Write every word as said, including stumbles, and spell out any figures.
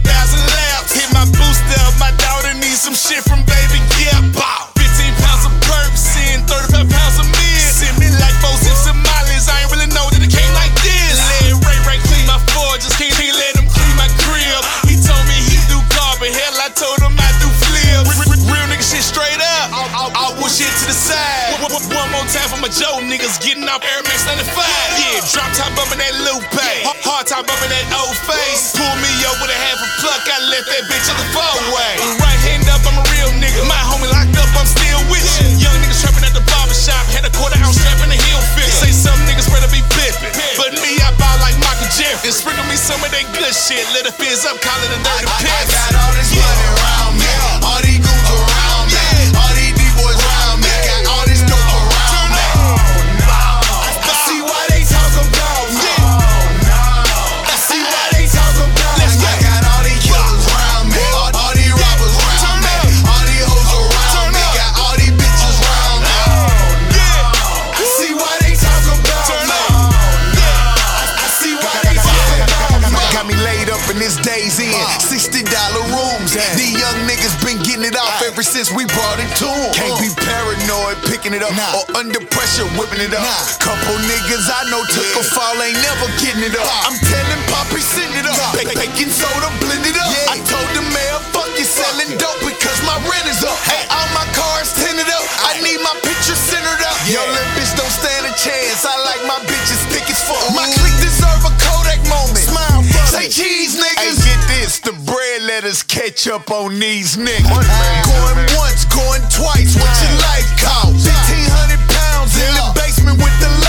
thousand laps. Hit my booster up, my daughter needs some shit from baby, yeah, bow. fifteen pounds of Percocet, thirty-five pounds of mid. Send me like four sips of Molly's, I ain't really know that it came like this. Let Ray Ray clean my floor, just can't, can't let him clean my crib. He told me he do carbon, hell I told him I do flips. Real nigga shit straight up, I'll push shit to the side. One, one, one more time for my Joe niggas getting off Air Max ninety-five. Yeah, drop top bumpin' that Lupe, hard top bumpin' that old face. Pull me up with a half a pluck, I left that bitch at the four-way. Right hand up, I'm a real nigga. My homie locked up, I'm still with you. Young niggas trappin' at the barbershop, had a quarter ounce strap in the heel figure. Say some niggas better be pippin', but me, I ball like Michael Jeffries. Sprinkle me some of that good shit, let it fizz up, call it a dirty piss. I, I got all this money around me, all these goons around me, all these D-boys around me, got all this dope around me. I see why they talk about me. I see why they talk about me. I got all these killers around me, all, all these robbers around me, all these hoes around me, got all these bitches around me. I see why they talk about me. I see why they talk about me. Got me laid up in this day's end, sixty dollar rooms. These young niggas been getting it off ever since we brought it to them. Can't be paranoid picking it up or under pressure whipping it up. Couple niggas I know took a fall, ain't never getting it up. I'm telling Poppy send it up, baking soda blend it up. I told the mayor fuck you selling dope because my rent is up. Hey, all my cars tinted up, I need my picture centered up. Yo, little bitch don't stand a chance, I like my bitches thick as fuck. My clique deserve a Kodak moment. Smile for say cheese niggas. Hey, get this, the bread letters catch up on these niggas. Going once, going twice, what your life cost? fifteen hundred pounds in the basement with the